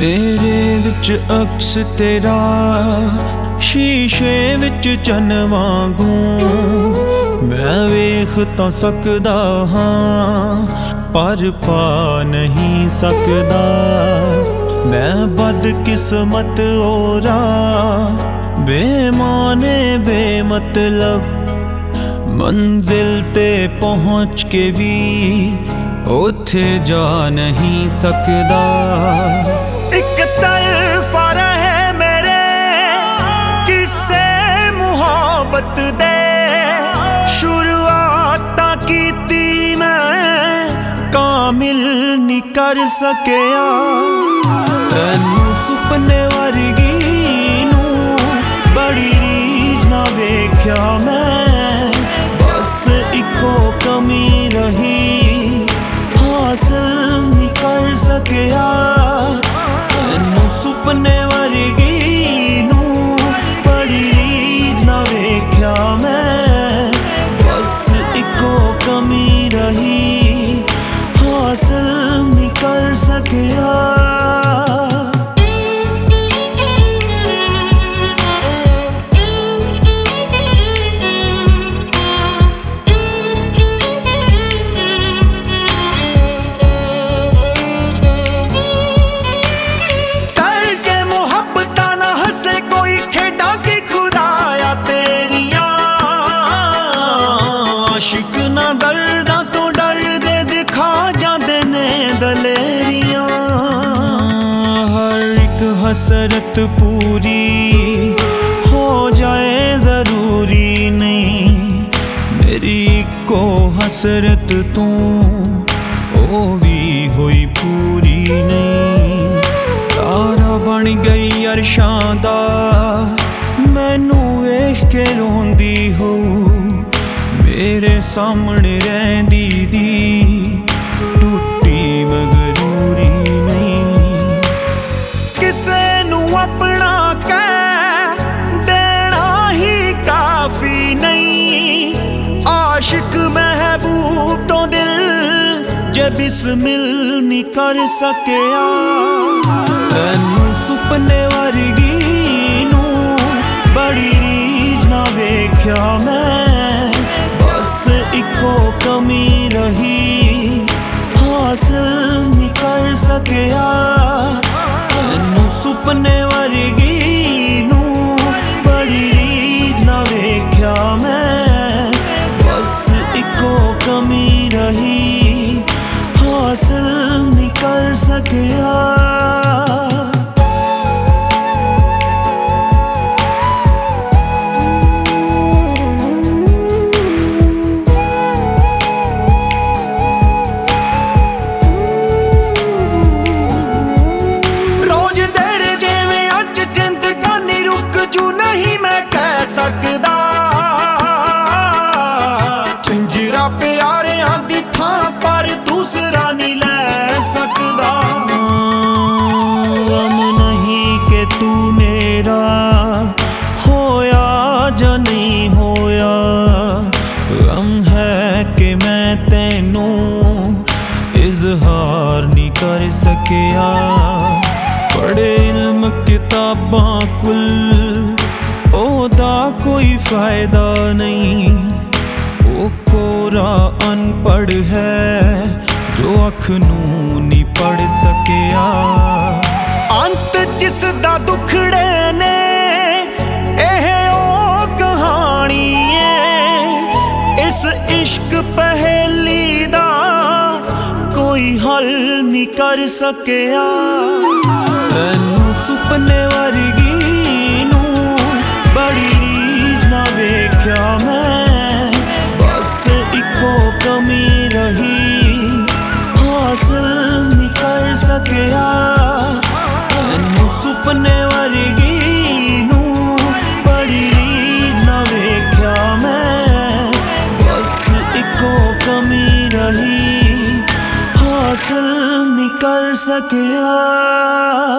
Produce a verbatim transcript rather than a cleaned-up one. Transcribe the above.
मेरे विच अक्स तेरा शीशे विच चन वांगू मैं वेख तां सकदा हां पर पा नहीं सकदा। मैं बदकिस्मत ओरा बेमाने बेमतलब मंजिल ते पहुँच के भी उथे जा नहीं सकदा। एक तरफा रहे मेरे किस्से मुहब्बत दे शुरुआत कीती मैं कामिल नहीं कर सकिया। तैनू सुपने वर्गी नू बड़ी रीझ ना वेख्या मैं बस इको कमी रही हासिल नहीं कर सकिया। तैनू सुपने वर्गी नू बड़ी रीझ ना वेख्या मैं बस इको कमी रही हासिल नहीं कर सकिया। आशिक ना डरदा तो डर दे दिखा जांदे ने दलेरियां। हर एक हसरत पूरी हो जाए जरूरी नहीं मेरी को हसरत तू ओ भी हुई पूरी नहीं। तारा बन गई अरशां दा मैनू वेख के रोंदी हो मेरे सामने रहंदी दी टूटी मगरूरी नहीं। किसे नू अपना कह देना ही काफी नहीं आशिक महबूब तो दिल जे बिस्मिल नहीं कर सकिया। तैनू सुपने वर्गी नू बड़ी रीझ ना वेख्या मैं इको कमी रही हासिल नहीं कर सकिया। तैनू सुपने वर्गी नू बड़ी रीझ ना वेख्या मैं बस इको कमी रही हासिल नहीं कर सकिया। सकदा झंजरा प्यारियां दी थां पर दूसरा नहीं ले सकदा। गम नहीं कि तू मेरा होया जा नहीं होया गम है कि मैं तैनू इजहार नहीं कर सकिया। पढ़े इल्म किताबां कुल ओदा कोई फायदा नहीं वो कोरा अनपढ़ है जो अख नू नहीं पढ़ सकिया। अंत जिसदा दुखड़े ने एह ओ कहानी है इस इश्क पहेली दा कोई हल नहीं कर सकिया। तैनू सुपने वर्गी बड़ी रीझ ना वेख्या मैं बस इको कमी रही हासिल नहीं कर सकिया। तैनू सुपने वर्गी नू बड़ी रीझ ना वेख्या मैं बस इको कमी रही हासिल नहीं कर सकिया।